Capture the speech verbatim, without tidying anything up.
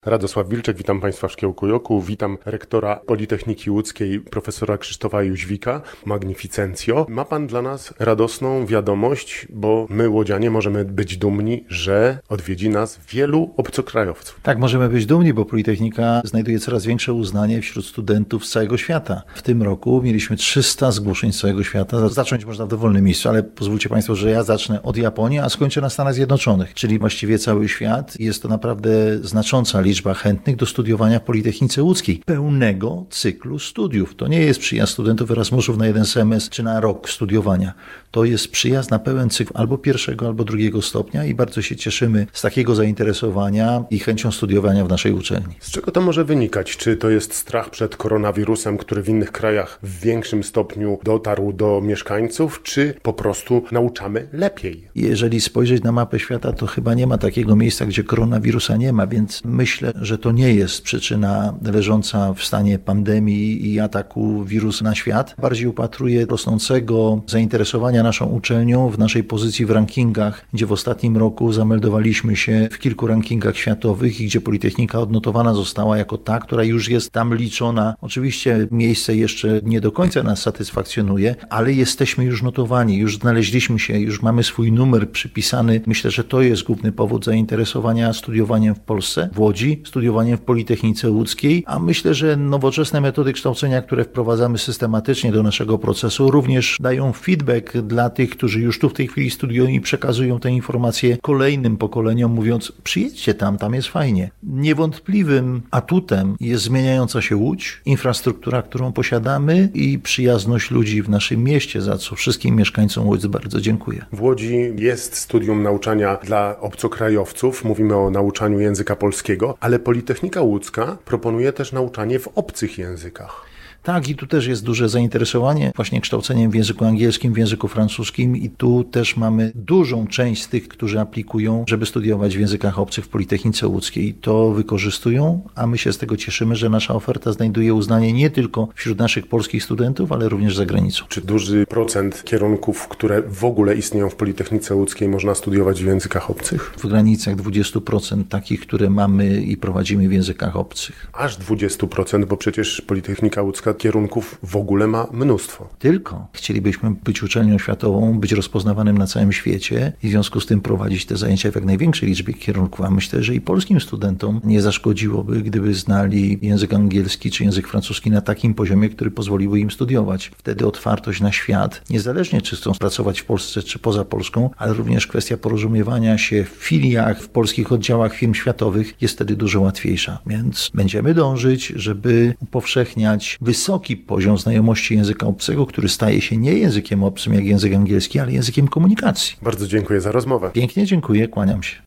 Radosław Wilczek, witam Państwa w Szkiełku Joku, witam rektora Politechniki Łódzkiej, profesora Krzysztofa Jóźwika, Magnificencjo. Ma Pan dla nas radosną wiadomość, bo my, łodzianie, możemy być dumni, że odwiedzi nas wielu obcokrajowców. Tak, możemy być dumni, bo Politechnika znajduje coraz większe uznanie wśród studentów z całego świata. W tym roku mieliśmy trzysta zgłoszeń z całego świata. Zacząć można w dowolnym miejscu, ale pozwólcie Państwo, że ja zacznę od Japonii, a skończę na Stanach Zjednoczonych, czyli właściwie cały świat. Jest to naprawdę znacząca liczba chętnych do studiowania w Politechnice Łódzkiej. Pełnego cyklu studiów. To nie jest przyjazd studentów Erasmusów na jeden semestr czy na rok studiowania. To jest przyjazd na pełen cykl albo pierwszego, albo drugiego stopnia i bardzo się cieszymy z takiego zainteresowania i chęcią studiowania w naszej uczelni. Z czego to może wynikać? Czy to jest strach przed koronawirusem, który w innych krajach w większym stopniu dotarł do mieszkańców, czy po prostu nauczamy lepiej? Jeżeli spojrzeć na mapę świata, to chyba nie ma takiego miejsca, gdzie koronawirusa nie ma, więc myślę, że to nie jest przyczyna leżąca w stanie pandemii i ataku wirusa na świat. Bardziej upatruję rosnącego zainteresowania naszą uczelnią w naszej pozycji w rankingach, gdzie w ostatnim roku zameldowaliśmy się w kilku rankingach światowych i gdzie Politechnika odnotowana została jako ta, która już jest tam liczona. Oczywiście miejsce jeszcze nie do końca nas satysfakcjonuje, ale jesteśmy już notowani, już znaleźliśmy się, już mamy swój numer przypisany. Myślę, że to jest główny powód zainteresowania studiowaniem w Polsce, w Łodzi, studiowaniem w Politechnice Łódzkiej, a myślę, że nowoczesne metody kształcenia, które wprowadzamy systematycznie do naszego procesu, również dają feedback dla tych, którzy już tu w tej chwili studiują i przekazują te informacje kolejnym pokoleniom, mówiąc: przyjedźcie tam, tam jest fajnie. Niewątpliwym atutem jest zmieniająca się Łódź, infrastruktura, którą posiadamy i przyjazność ludzi w naszym mieście, za co wszystkim mieszkańcom Łodzi bardzo dziękuję. W Łodzi jest studium nauczania dla obcokrajowców, mówimy o nauczaniu języka polskiego, ale Politechnika Łódzka proponuje też nauczanie w obcych językach. Tak, i tu też jest duże zainteresowanie właśnie kształceniem w języku angielskim, w języku francuskim i tu też mamy dużą część z tych, którzy aplikują, żeby studiować w językach obcych w Politechnice Łódzkiej. To wykorzystują, a my się z tego cieszymy, że nasza oferta znajduje uznanie nie tylko wśród naszych polskich studentów, ale również za granicą. Czy duży procent kierunków, które w ogóle istnieją w Politechnice Łódzkiej, można studiować w językach obcych? W granicach dwadzieścia procent takich, które mamy i prowadzimy w językach obcych. Aż dwadzieścia procent, bo przecież Politechnika Łódzka kierunków w ogóle ma mnóstwo. Tylko chcielibyśmy być uczelnią światową, być rozpoznawanym na całym świecie i w związku z tym prowadzić te zajęcia w jak największej liczbie kierunków, a myślę, że i polskim studentom nie zaszkodziłoby, gdyby znali język angielski czy język francuski na takim poziomie, który pozwoliłby im studiować. Wtedy otwartość na świat, niezależnie czy chcą pracować w Polsce czy poza Polską, ale również kwestia porozumiewania się w filiach, w polskich oddziałach firm światowych jest wtedy dużo łatwiejsza. Więc będziemy dążyć, żeby upowszechniać wysoki poziom znajomości języka obcego, który staje się nie językiem obcym jak język angielski, ale językiem komunikacji. Bardzo dziękuję za rozmowę. Pięknie dziękuję, kłaniam się.